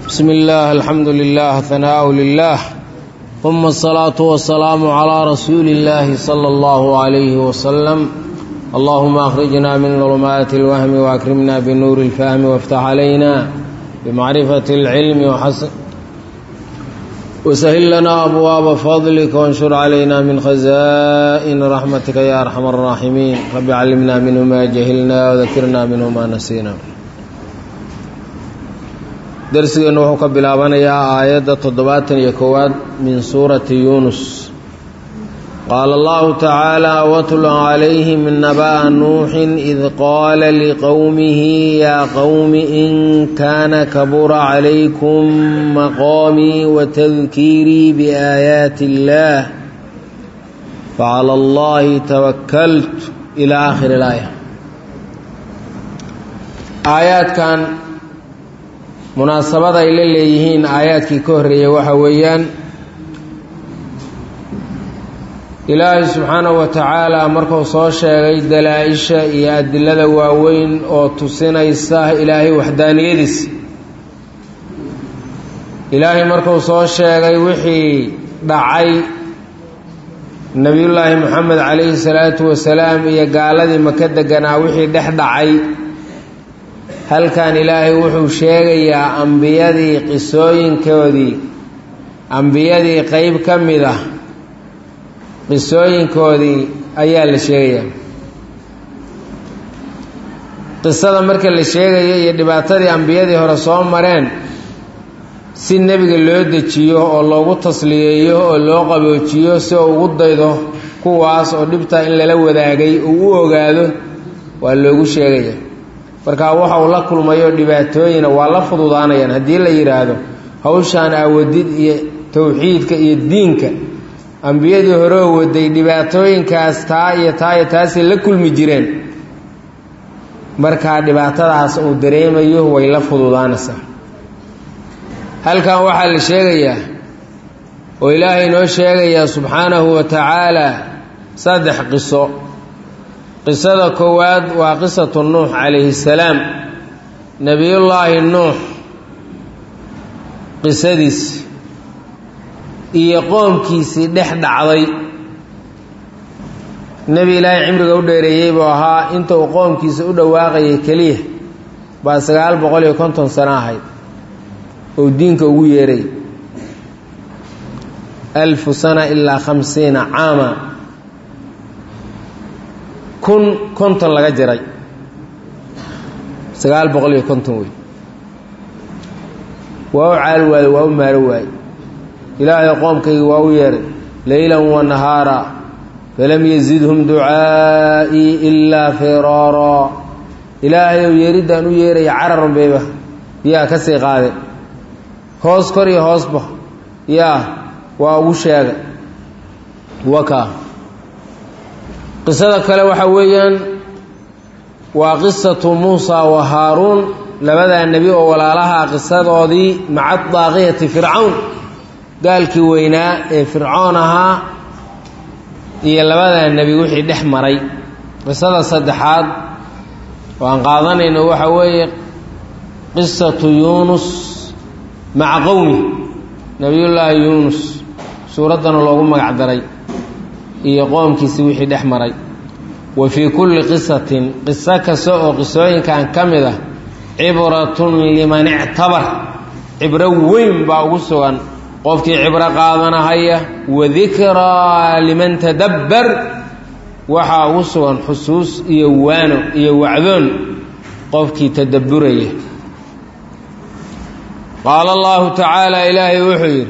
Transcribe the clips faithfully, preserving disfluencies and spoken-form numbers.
بسم الله الحمد لله ثناء لله ثم الصلاة والسلام على رسول الله صلى الله عليه وسلم اللهم أخرجنا من ظلمات الوهم وأكرمنا بنور الفهم وافتح علينا بمعرفة العلم وحسن وسهل لنا أبواب فضلك وانشر علينا من خزائن رحمتك يا أرحم الراحمين رب علمنا منه ما جهلنا وذكرنا منه ما نسينا درسنا وحو كبلابنيا آيات تضباطن يكواد من سورة يونس قال الله تعالى واتل عليهم من نبأ نوح إذ قال لقومه يا قوم إن كان كبر عليكم مقامي وتذكيري بآيات الله فعلى الله توكلت إلى آخر الآية. آيات كان munaasabada ay leeyihiin aayaadkii ka horeeyay waxa weeyaan Ilaahay subxaanahu wa ta'ala markuu soo sheegay dalaa'isha iyo adillada waaweyn oo tusinaysa Ilaahay waxdaaniyadiisa Ilaahay markuu soo sheegay wixii dhacay Nabiyullaahi Muhammad calayhi salaatu wasalaam iyo gaaladii Maka deganaa wixii dhex dhacay halkan Ilaahay wuxuu sheegayaa ambiyadii qisooyinkoodii ambiyadii qayb ka mid ah qisooyinkoodii ayaa la sheegayaa qisada marka la sheegayo iyo dhibaatadii ambiyadii hore soo mareen si nebiga loo dejiyo oo loogu tasliyeeyo oo loo qaboojiyo si uu ugu daydo kuwaas oo dhibta in lala wadaagay uu u ogaado waa loogu sheegayaa marka waxa uu la kulmayo dhibaatooyina waa la fududaanayaan hadii la yiraahdo hawshan awadid iyo tawxiidka iyo diinka ambiyadii hore waday dhibaatooyinkaas taa iyo taa iyo taasi la kulmi jireen marka dhibaatadaas uu dareemayo way la fududaanaysaa halkan waxa la sheegayaa oo Ilaahay noo sheegaya subhanahu wa ta'ala saddex qiso qisada koowaad waa qisatu nuux calayhi salaam nabiyullaahi nuux qisadiis iyo qoomkiisii dhex dhacday nabi ilaahay cimriga u dheereeyay buu ahaa inta uu qoomkiisa u dhawaaqayay kaliya baa sagaal boqol iyo konton sano ahayd oo diinka ugu yeeray alf sana ilaa khamsiina caama kun konton laga jiray sagaal boqol iyo konton wey waa u caal waay waa u maaro waay ilaahay qoomkayga waa u yeeray laylan wa nahaara falam yazidhum ducaai illaa firaara ilaahay oo yeeridaan u yeeray cararan beeba yaa ka sii qaade hoos kor iyo hoosba yaa waa ugu sheegay waka qisada kale waxa weeyaan waa qisatu Muusa wa Haaruun labada nabi oo walaalaha qisadoodii maca daaqiyati fircawn gaalkii weynaa ee fircawn ahaa iyo labada nabi wixii dhex maray qisada saddexaad waan qaadanayna waxa weeye qisatu Yunus maca qawmi nabiyullaahi Yunus suuradan loogu magac daray iyo qoomkiisa wixii dhex maray wa fi kulli qisatin qissa kaso oo qisooyinkan kamida ibratun liman i'tabar ibra weyn baa ugu sugan qofkii ibra qaadanaya wa dhikra liman tadabbar waxa ugu sugan xusuus iyo waano iyo wacdoon qofkii tadabburaya qala Allah ta'ala ilahi wuxuu yiri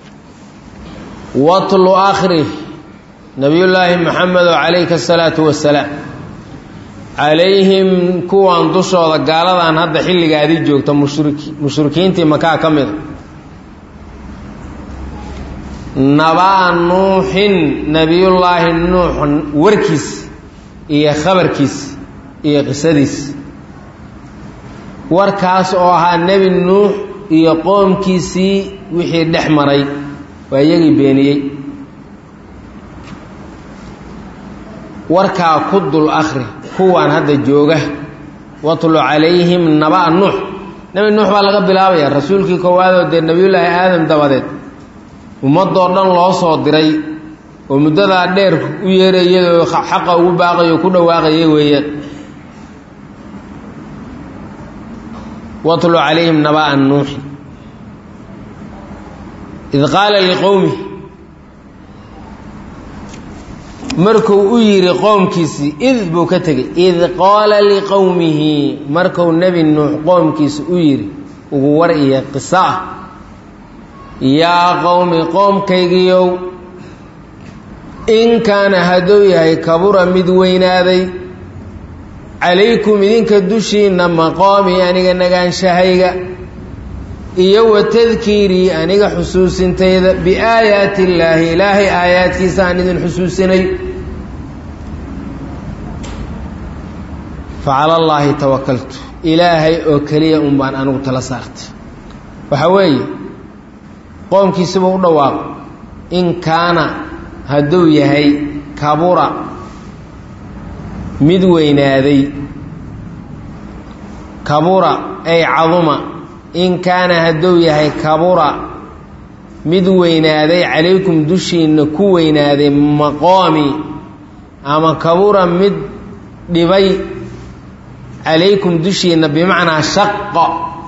watlu akhri نبي الله محمد عليه الصلاة والسلام عليهم كوان دشودا غالدان هدا خيلغادي joogto mushriki mushrikiintii Maka kamid naba nuuhin nabiyullaahi nuuh warkiis iyo khabarkiis iyo qisadiis warkaas oo ahaa nabi nuuh iyo qoomkiisii wixii dhex maray waa iyagii beeniyay warkaa ku dul akhri kuwaan hadda jooga watlu calayhim naba nuux nabi nuux baa laga bilaabaya rasuulkii koowaad oo dee nabiyullaahi aadam dabadeed ummadoo dhan loo soo diray oo muddadaa dheer u yeerayadoo xaqa ugu baaqayo ku dhawaaqayay weeyaan watlu calayhim naba'a nuuxi id qaala liqowmi markuu u yidhi qoomkiisii id buu ka tegey id qaala liqowmihi markuu nebi nuux qoomkiisa u yidhi ugu war iyo qiso ah yaa qowmi qoomkaygiiow in kaana hadduu yahay kabura mid weynaaday calaykum idinka dushiinna maqoomii aniga nagaanshahayga iyo wa tadkiirii aniga xusuusintayda biaayaati illaahi ilaahay aayaadkiisa aan idin xusuusinayo fa cala allaahi tawakaltu ilaahay oo keliya un baan anigu tala saartay waxaa weeye qoomkiisiba u dhawaaqo in kaana hadduu yahay kabura mid weynaaday kabura ay caduma in kaana hadduu yahay kabura mid weynaaday calaykum dushiinna ku weynaaday maqoomi ama kabura mid dhibay calaykum dushiinna bimacnaa shaqa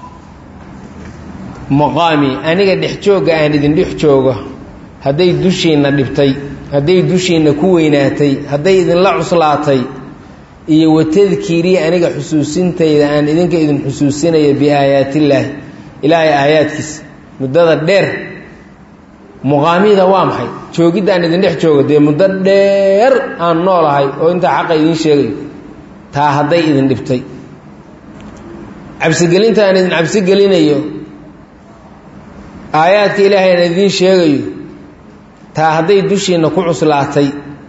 maqaami aniga dhex joogga aan idin dhex joogo hadday dushiinna dhibtay hadday dushiinna ku weynaatay hadday idinla cuslaatay iyo watadkiirii aniga xusuusintayda aan idinka idin xusuusinaya biaayaatillaahi ilaahay aayaadkiisa muddada dheer muqaamida waa maxay joogidda aan idin dhex joogo dee muddo dheer aan noolahay oo intaa xaqa idiin sheegayo taa hadday idin dhibtay cabsigelinta aan idin cabsigelinayo aayaadka ilaahay aan idiin sheegayo taa hadday dushiinna ku cuslaatay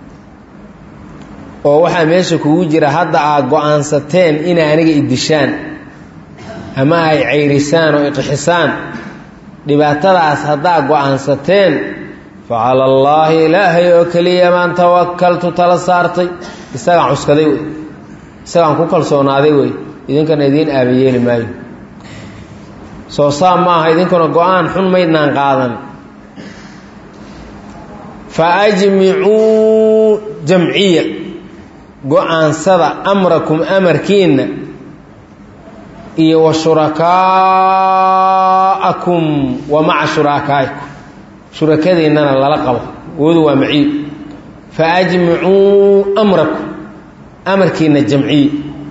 oo waxaa meesha kugu jira hadda aad go-aansateen inay aniga idishaan ama ay cayrisaan oo iqixisaan dhibaatadaas haddaa go-aansateen fa cala allaahi ilaahay oo keliya baan tawakaltu tala saartay isagaan cuskaday wey isagaan ku kalsoonaaday wey idinkana idiin aabayeeli maayo soo saab maaha idinkuna go-aan xun maydnaan qaadan fa ajmicuu jamciya go-aansada amrakum amarkiinna iyo wa shurakaa'akum wa maca shuraakaa'ikum shurakadiinnana lala qabo woodu waa maciib fa ajmicuu amrakum amarkiinna jamciye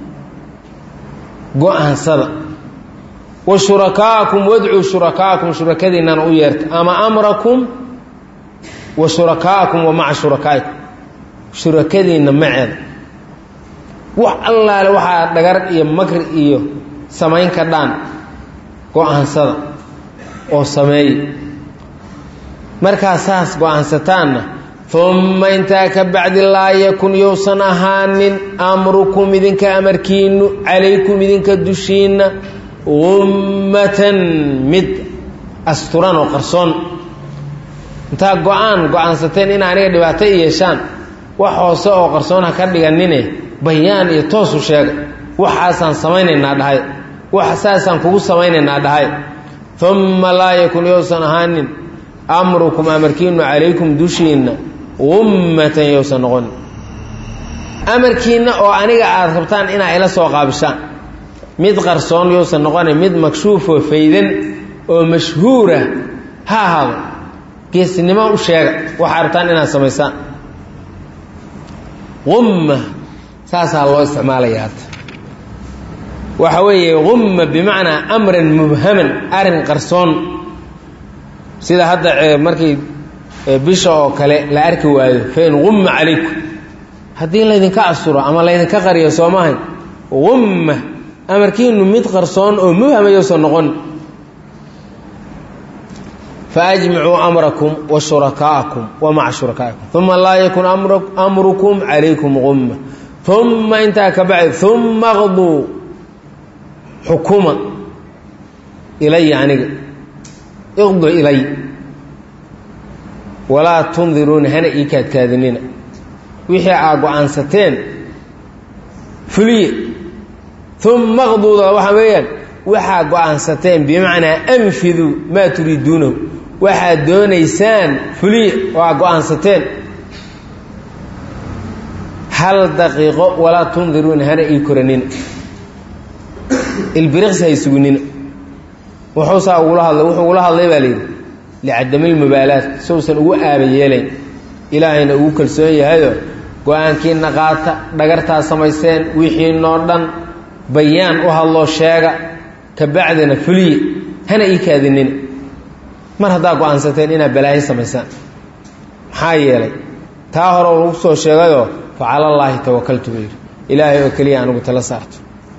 go-aansada wa shurakaa'akum wadcuu shurakaa'akum shurakadiinnana u yeerta ama amrakum wa shurakaa'akum wa maca shurakaa'ikum shurakadiinna maceeda wax allaale waxaa dhagar iyo makri iyo samayn ka dhaan go-aansada oo sameeye markaa saas go-aansataanna umma intaa ka bacdi laa yakun yousan ahaanin amrukum idinka amarkiinnu calaykum idinka dushiinna gummatan mid asturan oo qarsoon intaa go-aan go-aansateen in aniga dhibaato i yeeshaan wax hoose oo qarsoon ha ka dhiganine bayaan iyo toosu sheega waxaasaan samaynaynaa dhahay wax saasaan kugu samaynaynaa dhahay umma laa yakun yousan ahaanin amrukum amarkiinnu calaykum dushiinna gummatan yousan noqon amarkiinna oo aniga aada rabtaan inaa ila soo qaabishaan mid qarsoon yousan noqona mid makshuufoo faydan oo mashhuura ha ahaado geesnimo u sheega waxaa rabtaan inaad samaysaan umma saasaa loo isticmaalayaa hadda waxa weeye gumma bimacnaa amran mubhaman arrin qarsoon sida hadda markii bisha oo kale la arki waayo fain gumma calaykum haddii laydinka asturo ama laydinka qariyo soo maahay gumma amarkiinu mid qarsoon oo mubhama yousan noqon faajmicuu amrakum wa shurakaa'akum wa maca shurakaaikum uma laa yakun amrukum calaykum gumma uma intaa ka bacdi uma qduu xukuma ilaya aniga iqdu ilay walaa tundiruuna hana ii kaadkaadinina wixii aa go-aansateen fuliye uma qduuda waxaa weeyaan waxaa go-aansateen bimacnaa anfiduu maa turiiduunahu waxaad doonaysaan fuliya waa go-aansateen hal daqiiqo walaa tundiruuna hana ii koranina ilbiriqsi hay sugunina wuxuusaa ugula hadlay wuxuu ugula hadlay baa layidhi licadamilmubaalaat sousan ugu aaba yeelayn ilaahayna ugu kalsoon yahayoo go-aankiina qaata dhagartaa samayseen wixiinoo dhan bayaan u hadloo sheega ka bacdina fuliye hana ii kaadinina mar haddaa go-aansateen inaad balaayo samaysaan maxaa yeelay taa hore lagu soo sheegayoo fa calallaahi tawakaltu buu yidhi ilaahay oo keliya anugu tala saarto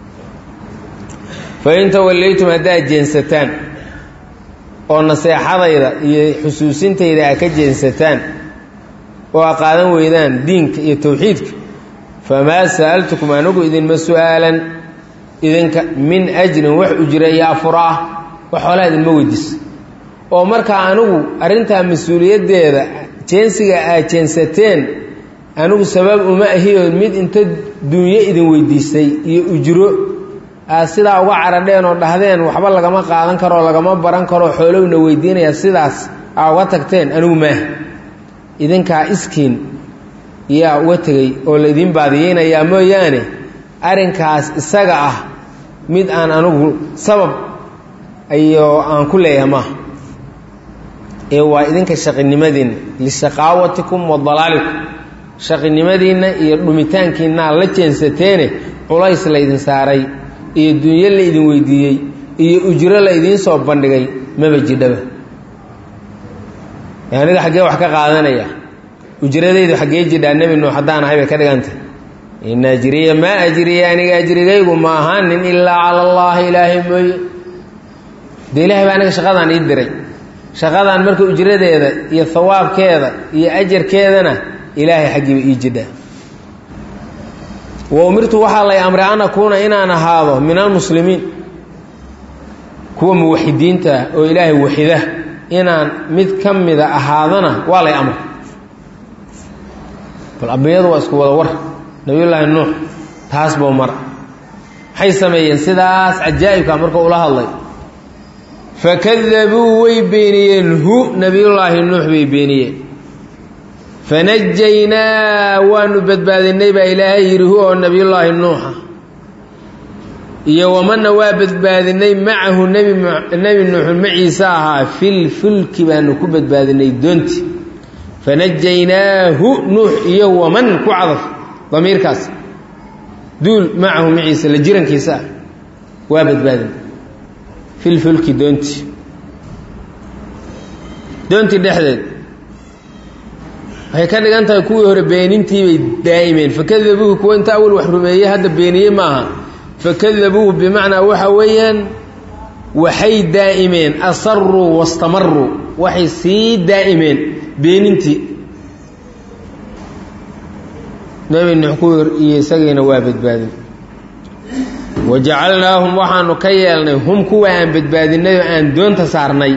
fa in tawallaytum haddaad jeensataan oo naseexadayda iyo xusuusintayda aad ka jeensataan oo a qaadan weydaan diinka iyo tawxiidka famaa sa'altukum anugu idinma su-aalan idinka min ajrin wax ujira iyo afura ah wax xoolaa idinma weydiis oo markaa anigu arrintaa mas-uuliyaddeeda jeensiga aad jeensateen anigu sabab uma ahiyoo mid inta duunyo idin weydiisay iyo ujro aad sidaa uga caradheen oo dhahdeen waxba lagama qaadan karoo lagama baran karoo xoolowna weydiinaya sidaas aa uga tagteen anigu maaha idinkaa iskiin yaa uga tegey oo laydin baadiyeynayaa mooyaane arrinkaas isaga ah mid aan anigu sabab iyo aan ku leeyahay maaha ee waa idinka shaqinimadiinna lishaqaawatikum wa dalaalikum shaqinimadiinna iyo dhumitaankiinaa la jeensateene culays laydin saaray iyo dunyo laydin weydiiyey iyo ujro laydiin soo bandhigay maba jidhaba aniga xaggee wax ka qaadanaya ujradaydu xaggee jidhaa nebi nuux haddaan ahay bay ka dhigantay in ajriya maa ajriya aniga ajrigaygu ma ahaanin ilaa cala allaahi ilaahay mooye dee ilaahay baa aniga shaqadaan ii diray shaqadaan marka ujradeeda iyo hawaabkeeda iyo ajarkeedana ilaahay xaggiiba ii jidhaa wa umirtu waxaa lay amray an akuuna inaan ahaado min almuslimiin kuwa muwaxidiinta ah oo ilaahay waxida inaan mid ka mida ahaadana waa lay amray bal ambiyadu waa isku wada war nabiyullaahi nuux taas buu mar maxay sameeyeen sidaas cajaa'ibka marka ula hadlay fakadabuu way beeniyeen hu nabiyullaahi nuux bay beeniyeen fanajaynaa waanu badbaadinay baa ilaahay yidhi hu oo nabiyullaahi nuuxa iyo wamana waa badbaadinay macahu nebi nebi nuuxu maciisa ahaa fil fulki baanu ku badbaadinay doonti fanajaynaahu nuux iyo waman ku cadaf damiirkaas duul macahu maciisa la jirankiisa ah waa badbaadinay fil fulki doonti doontii dhexdeed waxay ka dhigan tahay kuwii hore beenintii bay daa'imeen fakadabuuhu kuwa inta awal wax rumeeyey hadda beeniyey maaha fakadabuuhu bimacnaa waxa weeyaan waxay daa'imeen asaruu wastamaruu waxay sii daa'imeen beenintii nebi nuux kuwii iyo isagiina waa badbaadin wajacalnaahum waxaanu ka yeelnay hum kuwa aan badbaadinay oo aan doonta saarnay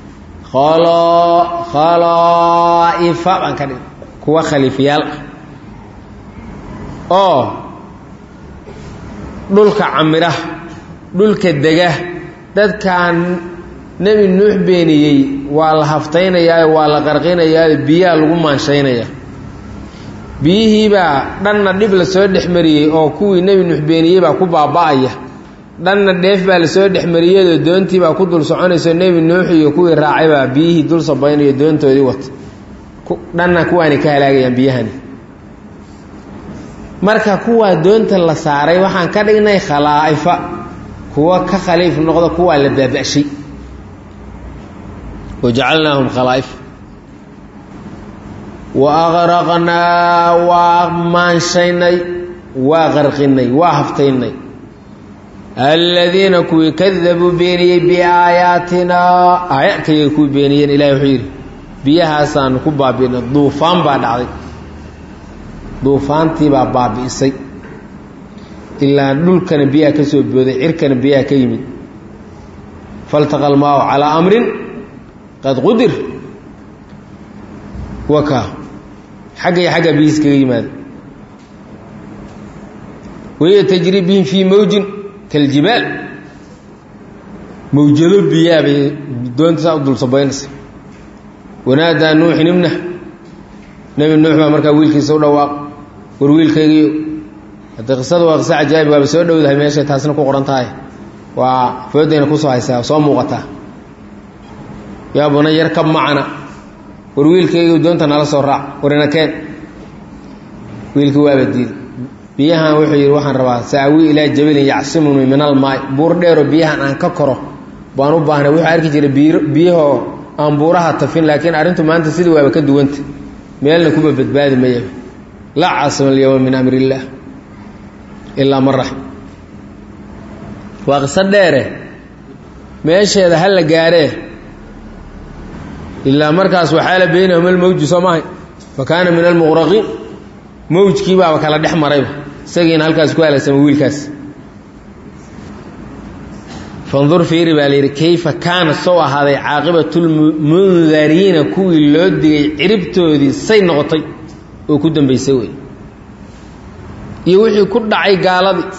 khalaa'ifa baan ka dhig kuwa khaliifiyaal ah oo dhulka camira dhulka dega dadkaan nebi nuux beeniyey waa la haftaynayaa waa la qarqinayaa biyaha lagu maanshaynaya biyihiibaa dhanna dhib la soo dhexmariyey oo kuwii nebi nuux beeniyey baa ku baaba'aya dhanna dheef baa la soo dhexmariyeyoo doontii baa ku dul soconayso nebi nuux iyo kuwii raacay baa biyihii dul sabaynayo doontoodii wata dhanna kuwaani ka halaagayaan biyahani marka kuwaa doonta la saaray waxaan ka dhignay khalaa'ifa kuwa ka khaliif noqda kuwaa la baaba'shay wajacalnaahum khalaa'if wa aqraqnaa waa maanshaynay waa qarqinay waa haftaynay aladiina kuwii kadabuu beeniyey biaayaatinaa aayaadkayga kuwii beeniyeen ilahi wuxuu yidhi biyahaasaanu ku baabi'nay duufaan baa dhacday duufaantii baa baabi'isay ilaa dhulkana biyaha ka soo booday cirkana biyaha ka yimid faltaqa almaahu calaa amrin qad qudir wakaa xagga iyo xagga biyihiis kaga yimaada wahiya tajri bihim fii mawjin kaljibaal mawjado biyaa bay doonta saa u dul sabaynaysa wanaadaa nuuxin ibnah nebi nuux baa markaa wiilkiisa u dhawaaq war wiilkaygiiyo hadda qisada waa qisa cajaa'ib waaba soo dhowdahay meeshay taasna ku qoran tahay waa foodayna kusoo haysaa soo muuqataa yaa buna yarkab macana war wiilkaygiiyo doonta nala soo raac warina keen wiilkii waaba diiday biyahan wuxuu yidhi waxaan rabaa saawi ilaa jabilin yacsimuni min almaay buur dheero biyahan aan ka koro baan u baahnay wuxuu arki jiray biyahoo aan buuraha tafin laakiin arrintu maanta sidii waaba ka duwanta meelna kuba badbaadi maya laa caasima alyawma min amri illaah ilaa man raxim waa qiso dheere meesheeda ha la gaaree ilaa markaas waxaa la beynahum almawju soo maahay fa kaana min almuqraqiin mawjkii baaba kala dhex marayba isagiina halkaas ku halaagsama wiilkaas fandur fiiri baa layidhi kayfa kaana sow ahaaday caaqibatulmundariina kuwii loo digay ciribtoodii say noqotay oo ku dambaysay wey iyo wixii ku dhacay gaaladii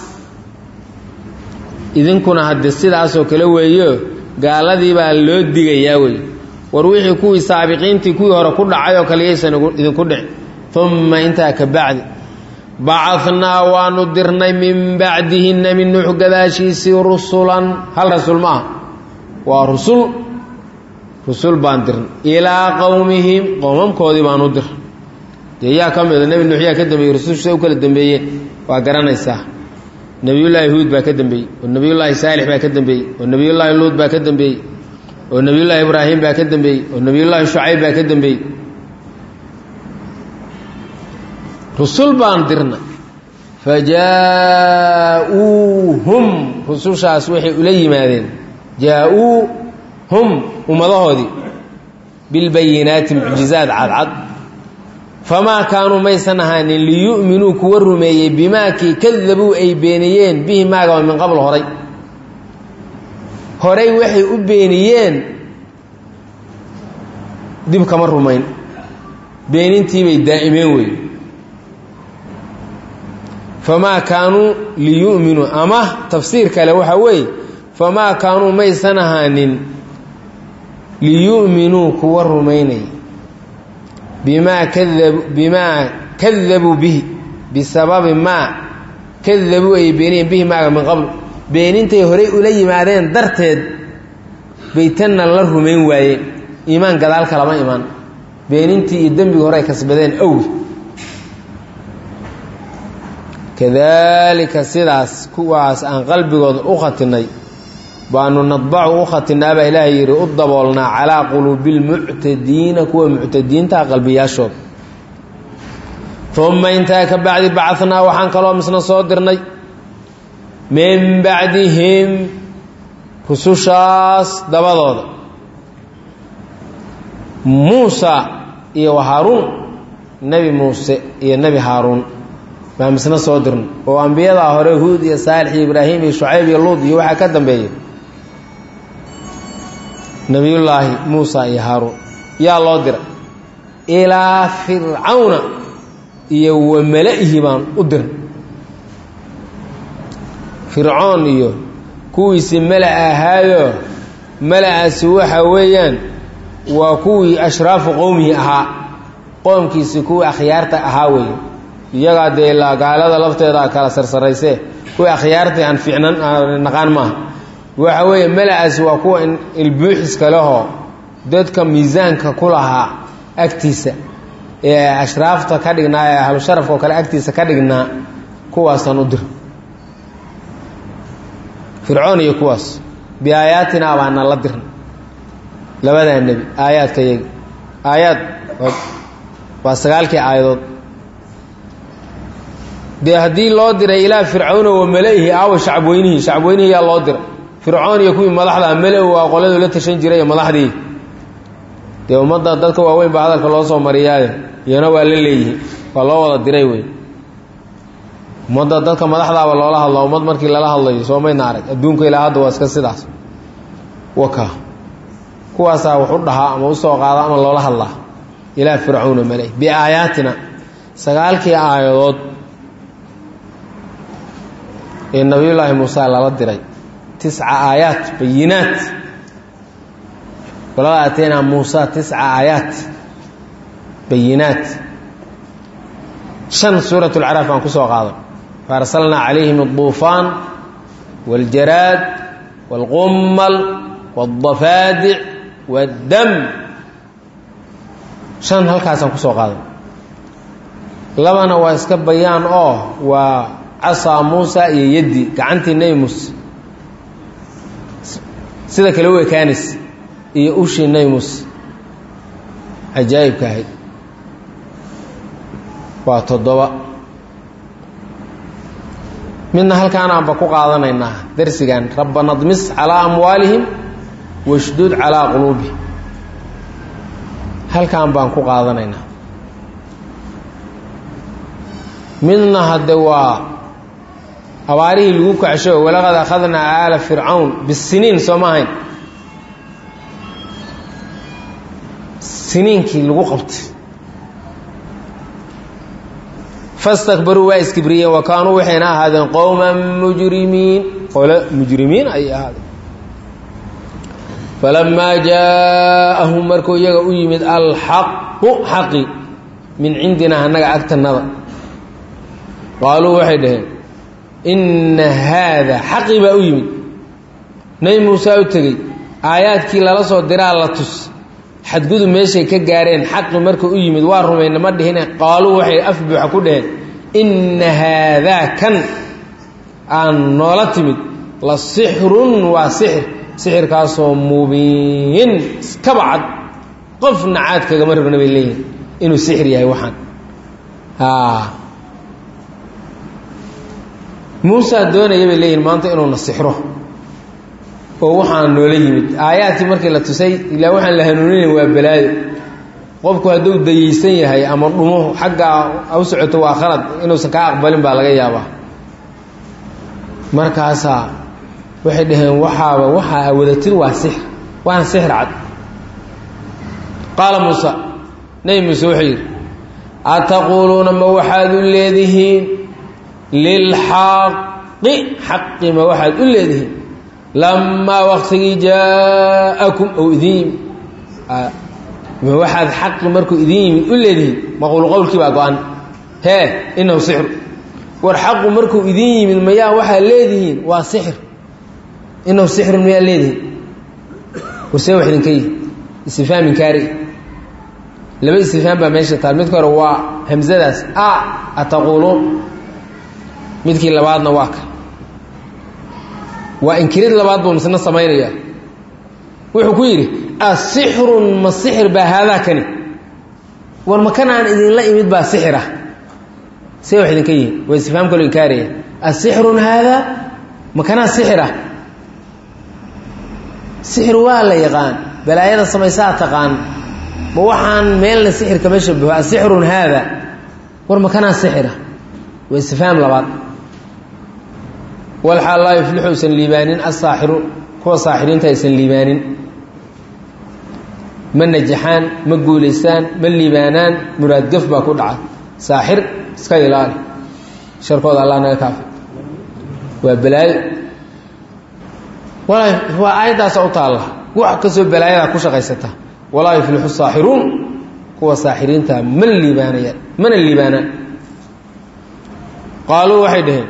idinkuna hadde sidaasoo kale weeyo gaaladii baa loo digayaa wey war wixii kuwii saabiqiintii kuwii hore ku dhacay oo kale yaysan idinku dhicin uma intaa ka bacdi bacanaa waanu dirnay min bacdihi nebi nuux gadaashiisii rusulan hal rasuul ma aha waa rusul rusul baan dirnay ilaa qowmihim qowmamkoodii baanu dirnay dee yaa ka mida nebi nuux yaa ka dambeeyey rususha u kala dambeeyeen waa garanaysaa nebiyullaahi huud baa ka dambeeyey oo nebiyullaahi saalix baa ka dambeeyey oo nebiyullaahi luud baa ka dambeeyey oo nebiyullaahi ibraahim baa ka dambeeyey oo nebiyullaahi shucayb baa ka dambeeyey rusul baan dirnay fa jaa-uuhum rusushaas waxay ula yimaadeen jaa-uuhum ummadahoodii bilbayinaati mucjizaad cadcad famaa kaanuu maysan ahaanin liyu'minuu kuwa rumeeyey bimaakii kadabuu ay beeniyeen bihi maagaba min qabl horay horay waxay u beeniyeen dib kama rumayn beenintiibay daa'imeen wey famaa kaanuu liyu'minuu ama tafsiir kale waxaa weeye famaa kaanuu maysan ahaanin liyu'minuu kuwa rumaynay bimaa kadabu bimaa kadabuu bihi bisababi maa kadabuu ay beeniyeen bihi maaga min qabl beenintay horay ula yimaadeen darteed baytanna la rumayn waayeen iimaan gadaalka lama imaan beenintii iyo dembigi hore ay kasbadeen awgi kadaalika sidaas kuwaas aan qalbigooda u khatinay baanu nadbacu u khatinaa baa ilaahay yidhi u daboolnaa calaa quluubi lmuctadiina kuwa muctadiinta qalbiyaashooda uma intaa ka bacdi bacanaa waxaan kaloo misna soo dirnay min bacdihim rusushaas dabadooda muusa iyo haaruun nebi muuse iyo nebi haaruun baa misna soo dirnay oo ambiyadaa hore huud iyo saalix iyo ibraahim iyo shucayb iyo luud iyo waxaa ka dambeeyey nebiyullaahi muusa iyo haaruun yaa loo diray ilaa fircawna iyo wa mala-ihi baan u dirnay fircoon iyo kuwiisii mala ahaayo mala-aasi waxa weeyaan waa kuwii ashraafu qowmihi ahaa qoomkiisii kuwii akhyaarta ahaa weeye iyagaa dee ilaa gaalada lafteeda kala sarsaraysee kuwii akhyaarta aan fiicnan naqaan maaha waxa weeye mala-aasi waa kuwa ilbuuxiska lehoo dadka miisaanka ku lahaa agtiisa ee ashraafta ka dhignaa ee ahlu sharafka oo kale agtiisa ka dhignaa kuwaasaan u dir fircoon iyo kuwaas biaayaatinaa baana la dirna labadaa nebi aayaadka yagi aayaad waa sagaalkii aayadood dee haddii loo diray ilaa fircawna wa mala-ihi aawa shacabweynihii shacabweynihii yaa loo diray fircoon iyo kuwii madaxda mala-u waa qoladuu la tashan jiray madaxdii dee ummadda dadka waaweyn baa hadalka loo soo mariyaaye iyana waa la leeyihi waa loo wada diray wey ummadda dadka madaxdaaba loola hadlo ummad markii lala hadlayo soo mayna arag adduunka ilaa hadda waa iska sidaas waka kuwaasaa wax u dhahaa ama usoo qaada ama loola hadlaa ilaa fircawna mala-i biaayaatina sagaalkii aayadood ee nabiyullaahi muuse lala diray تسع آيات بينات ولقد آتينا موسى تسع آيات بينات شن سورة العراف عن كسوة قاضي فأرسلنا عليهم الطوفان والجراد والغمل والضفادع والدم شن هالكاس عن كسوة قاضي لبنا واسكب بيان أوه وعصى موسى يدي كعنتي نيموس سيدا كلوه كانس يؤشي نيموس عجائب كاهي وتضوى منها هل كان عم بقوا قاضنا إنها درس كان ربنا اضمس على أموالهم واشدود على قلوبهم هل كان بقوا قاضنا إنها منها الدواء أواريه لقوك عشو ولقد أخذنا آل فرعون بالسنين سماهين سنين كي لقو قبت فاستكبروا وايس كبريا وكانوا وحينا هذا قوما مجرمين قال مجرمين أي هذا فلما جاءهم مركو يغا يمد الحق حقي من عندنا هنغا أكتر نظر قالوا وحيدهم إن هذا حقي بقى يمد نبي موسى وتغي آيات كي لا سو ديرا لا تس حد قد ماشي كغارين حق مركو يمد waa rumayna ma dhihina qaalu waxay afbuuxa ku dheheen in hada kan an noolatimid la sihrun wa sihr sihr kaaso mubin kabad qofna aad kaga marna bay leeyahay inuu sihr yahay waxan ha Musa doonayay bay leeyahay maanta inuu nasixro oo waxaan noola yimid aayaadkii markii la tusay ilaa waxaan la hanuunin waa balaayo qofku haduu dayeysan yahay ama dhumo xagga aw socoto waa khalad inuu ka aqbalin baa laga yaabaa markaas waxay dhaheen waxaaba waxa awadatin waa sihr waan sihr cad qala Musa nay Musa wuxuu ataquluna ma waxaad u leedihiin lil haqqi haqqi ma waxaad u leedihiin لما وقت جاءكم أو إذين آه. واحد حق مركو إذين يقول لي ما قول قولك بقى قان ها إنه سحر والحق مركو إذين من المياه واحد ليدين وسحر إنه سحر من المياه ليدين وسوي واحد كي استفهام من كاري لما استفهام بقى ماشي تعلمتك هو همزة داس آه أتقولون مدكي لبعضنا واقع وإنكريد لبعض بمسنا سمايريا وحكو يري السحر ما السحر بهذا كني والمكان عن إذن لا يمد بها سحرة سيوح إذن كي ويستفهم كل إنكاريا السحر هذا مكان السحرة سحر ولا يغان بلا يدا سميسات تغان موحان ميل السحر كما شبه السحر هذا والمكان السحرة ويستفهم لبعض والحال لا يفلحوا سن ليبانين الساحر هو ساحرين تيسن ليبانين من نجحان مقولستان من ليبانان مراد قف باكو دعا ساحر سكيلان شركوض الله نكافي وبلاي ولا هو آيدا سعوط الله وعكسوا بلايا كوشا غيستا ولا يفلحوا الساحرون هو ساحرين تا من الليبانيات من الليبانان قالوا وحيدهم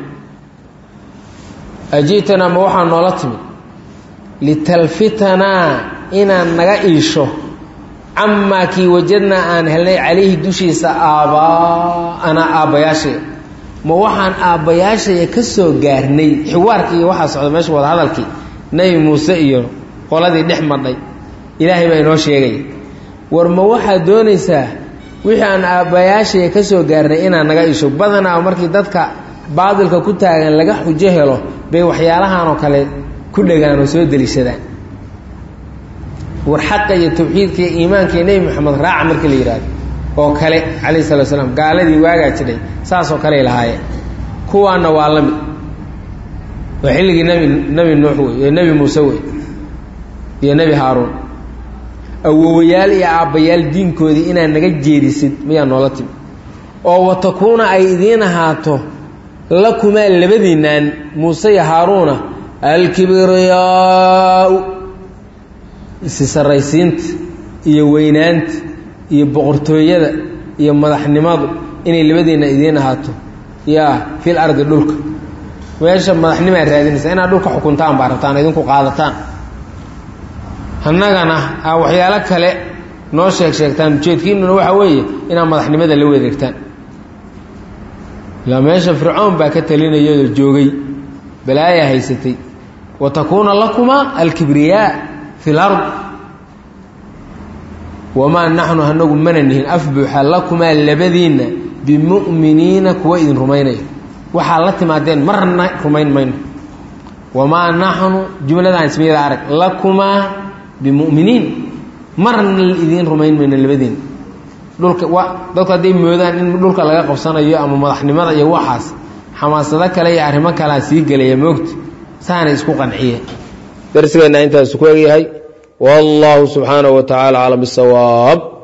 أجيتنا موحى نولتمي لتلفتنا إنا نغايشو عما كي وجدنا أن هلي عليه دوشي سآبا أنا آباياشي موحى آباياشي يكسو غارني حواركي وحا سعود ماشي وضع هذا نبي موسى إيو قولادي نحمد إلهي ما ينوشي يغي ورموحى دونيسا وحي أن آباياشي يكسو غارني إنا نغايشو بدنا ومركي دادك baadilka ku taagan laga xujo helo bay waxyaalahan oo kale ku dhagaan oo soo daliishadaan war xaq iyo tawxiidka iyo iimaanka Nabi Muhammad raaca markii la yiraahdo oo kale kaleey sallallahu alayhi wasallam gaaladii waaga jiray saas oo kale lahaayeen kuwaana waa lamid waa xilligii nabi nabi nuux iyo nabi muuse iyo nabi haaruun awowayaal iyo aabayaal diinkoodii inaa naga jeedisid miyaa noola timi oo watakuuna ay idiin ahaato lakuma labadiinaan muuse iyo haaruuna alkibriyaau isi sarraysiinta iyo weynaanta iyo boqortooyada iyo madaxnimadu inay labadiinna idiin ahaato yaa fil ardi dhulka meesha madaxnimaa raadinaysa inaad dhulka xukuntaan baa rabtaan idinku qaadataan annagana aa waxyaalo kale noo sheeg sheegtaan ujeedkiinuna waxaa weeye inaad madaxnimada la wadeegtaan ilaa meesha fircoon baa ka talinayoo joogay balaayaa haysatay wa takuuna lakumaa alkibriyaa fi lard wamaa naxnu hanagu mana nihin afbuuxa lakumaa labadiinna bimu'miniina kuwa idin rumaynaya waxaa la timaadeen marna rumayn mayno wamaa naxnu jumladan ismiyada arag lakumaa bimu'miniin marna idiin rumayn mayno labadiin dhulka wa dadku hadday moodaan in dhulka laga qabsanayo ama madaxnimada iyo waxaas xamaasado kale iyo arrimo kalea sii gelaya moogta saana isku qanciye darsigeenna intaas ku egyahay wallahu subxaanahu wa tacaala aclam bisawaab